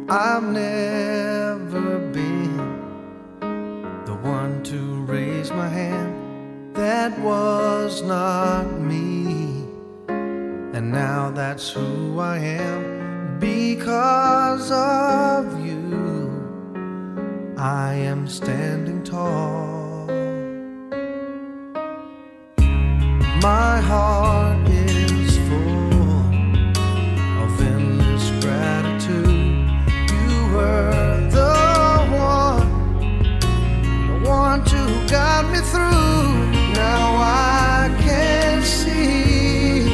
I've never been the one to raise my hand. That was not me, and now that's who I am. Because of you, I am standing tall. My heart is full of endless gratitude. You were the one to guide me through. Now I can see,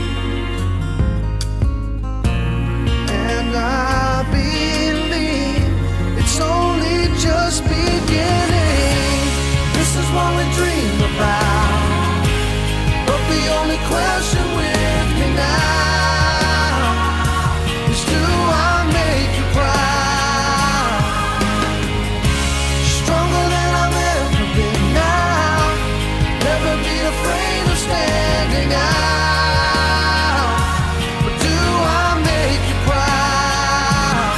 and I believe it's only just beginning. This is what we dream about, but the only question with me now is, do I make you proud? Stronger than I've ever been now. Never be afraid of standing out. But do I make you proud?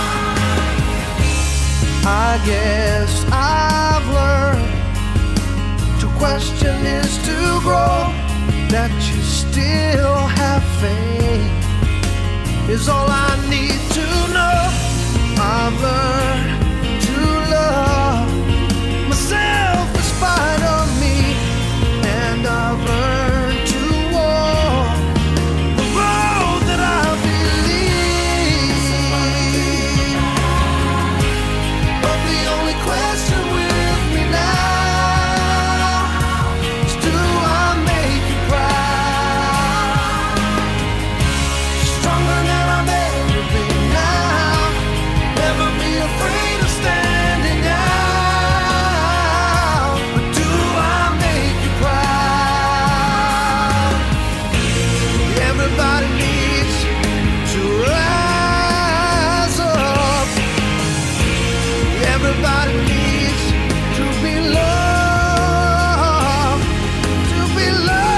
I guess I've learned to question is to grow. That you still have faith is all I need to know. I've learned to love myself in spite of me, and I've learned to walk the road that I believe. But the only question with me now is, do I make you proud? Stronger than I've ever been now. Never be afraid of standing out. But do I make you proud? Everybody needs to rise up. Everybody needs to be loved. To be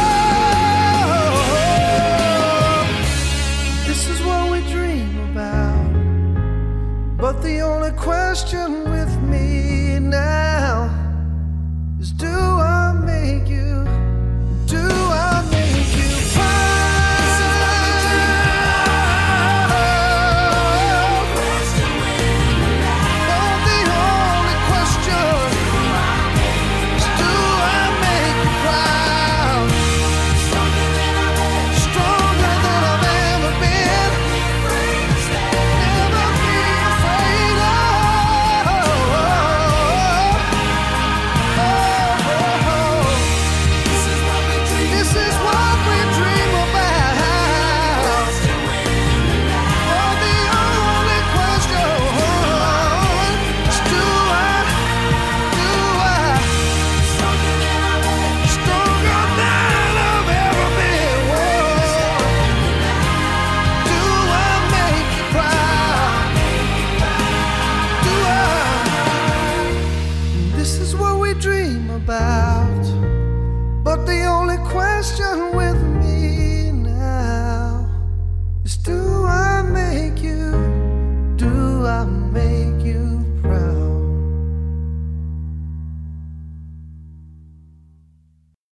loved. This is what we dream about, but the only question with me now is, do I make you? Do I make you proud? Oh, the only question is, do I make you proud? Stronger than I've ever been. Never be afraid of. This is what we dream about. Oh, the only question is, do I? Stronger than I've ever been. Do I make you proud? Do I? This is what we dream about, but the only question